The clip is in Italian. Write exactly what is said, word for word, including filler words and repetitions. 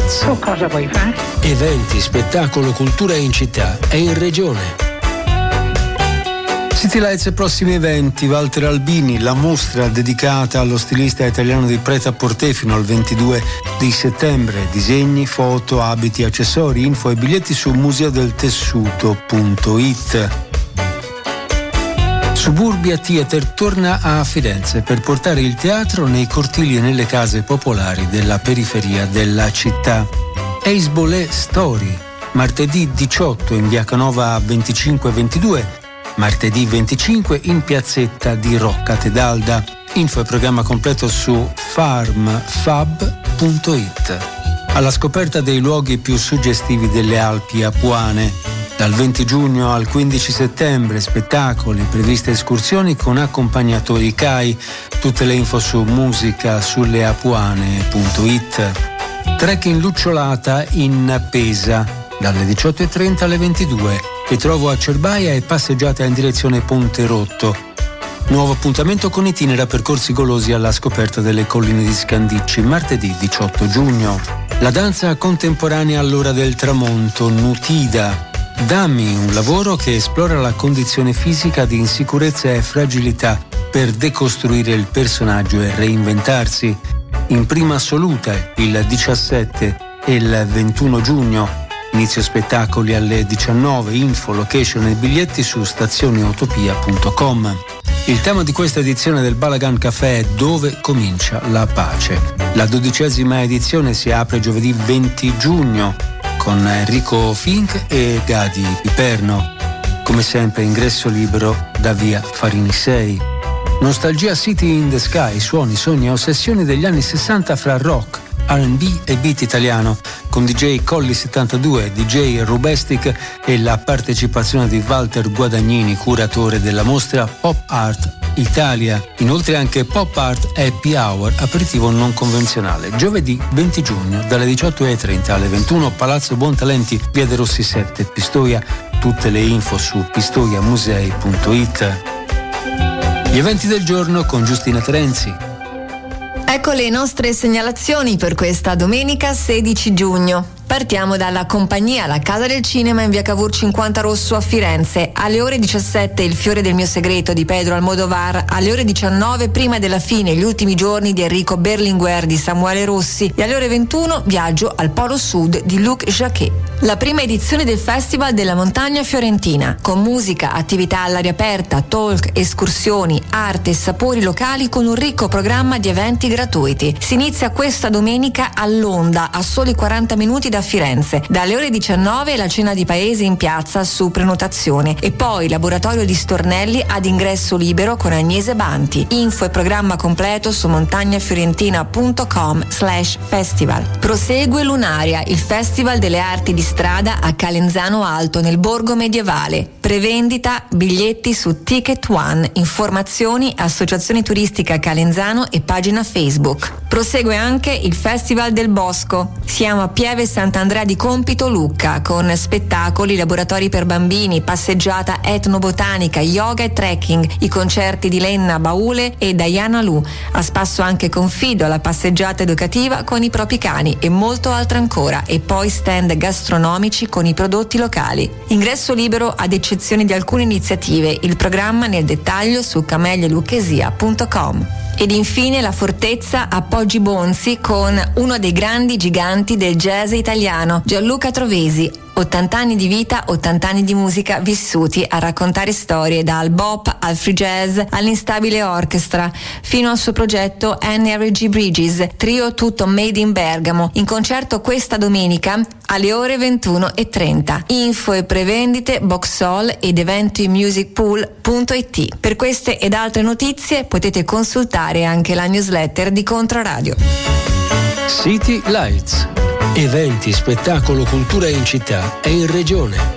Lights. Tu cosa vuoi fare? Eventi, spettacolo, cultura in città e in regione. City Lights e prossimi eventi. Walter Albini, la mostra dedicata allo stilista italiano di Pret-à-Porter fino al ventidue di settembre. Disegni, foto, abiti, accessori, info e biglietti su museodeltessuto punto it. Suburbia Theater torna a Firenze per portare il teatro nei cortili e nelle case popolari della periferia della città. Ace Bolé Story, martedì diciotto in via Canova venticinque ventidue, martedì venticinque in piazzetta di Rocca Tedalda. Info e programma completo su farmfab punto it. Alla scoperta dei luoghi più suggestivi delle Alpi apuane. Dal venti giugno al quindici settembre, spettacoli, previste escursioni con accompagnatori C A I. Tutte le info su musica sulle apuane punto it. Trekking Lucciolata in Pesa, dalle diciotto e trenta alle ventidue. Ritrovo a Cerbaia e passeggiata in direzione Ponte Rotto. Nuovo appuntamento con itinera percorsi golosi alla scoperta delle colline di Scandicci, martedì diciotto giugno. La danza contemporanea all'ora del tramonto, Nutida. Dammi, un lavoro che esplora la condizione fisica di insicurezza e fragilità per decostruire il personaggio e reinventarsi. In prima assoluta il diciassette e il ventuno giugno. Inizio spettacoli alle diciannove, info, location e biglietti su stazioneutopia punto com. Il tema di questa edizione del Balagan Café è Dove comincia la pace. La dodicesima edizione si apre giovedì venti giugno con Enrico Fink e Gadi Piperno. Come sempre ingresso libero da via Farini sei. Nostalgia City in the Sky, suoni, sogni e ossessioni degli anni sessanta fra rock, R and B e beat italiano, con D J Colli settantadue, D J Rubestic e la partecipazione di Walter Guadagnini, curatore della mostra Pop Art Italia. Inoltre anche Pop Art Happy Hour, aperitivo non convenzionale, giovedì venti giugno dalle diciotto e trenta alle ventuno, Palazzo Buontalenti, via De Rossi sette, Pistoia. Tutte le info su pistoiamusei punto it. Gli eventi del giorno con Giustina Terenzi. Ecco le nostre segnalazioni per questa domenica sedici giugno. Partiamo dalla compagnia La Casa del Cinema in via Cavour cinquanta Rosso a Firenze. Alle ore diciassette Il fiore del mio segreto di Pedro Almodovar. Alle ore diciannove Prima della fine, gli ultimi giorni di Enrico Berlinguer di Samuele Rossi. E alle ore ventuno Viaggio al Polo Sud di Luc Jacquet. La prima edizione del Festival della Montagna Fiorentina, con musica, attività all'aria aperta, talk, escursioni, arte e sapori locali con un ricco programma di eventi gratuiti. Si inizia questa domenica all'Onda, a soli quaranta minuti da Firenze. Dalle ore diciannove la cena di paese in piazza su prenotazione e poi laboratorio di stornelli ad ingresso libero con Agnese Banti. Info e programma completo su montagnafiorentina punto com slash festival. Prosegue Lunaria, il festival delle arti di strada a Calenzano Alto nel borgo medievale. Prevendita, biglietti su Ticket One, informazioni Associazione Turistica Calenzano e pagina Facebook. Prosegue anche il Festival del Bosco. Siamo a Pieve Sant'Andrea di Compito Lucca con spettacoli, laboratori per bambini, passeggiata etnobotanica, yoga e trekking, i concerti di Lenna Baule e Diana Lu. A spasso anche Confido, la passeggiata educativa con i propri cani e molto altro ancora, e poi stand gastronomici con i prodotti locali. Ingresso libero ad eccezione di alcune iniziative, il programma nel dettaglio su cameglialuchesia punto com. Ed infine La Fortezza a Poggi Bonzi con uno dei grandi giganti del jazz italiano, Gianluca Trovesi. ottanta anni di vita, ottanta anni di musica vissuti a raccontare storie dal bop al free jazz all'instabile orchestra fino al suo progetto N R G Bridges, trio tutto made in Bergamo, in concerto questa domenica alle ore ventuno e trenta. Info e prevendite Boxhall ed eventimusicpool punto it. Per queste ed altre notizie potete consultare anche la newsletter di Controradio. City Lights. Eventi, spettacolo, cultura in città e in regione.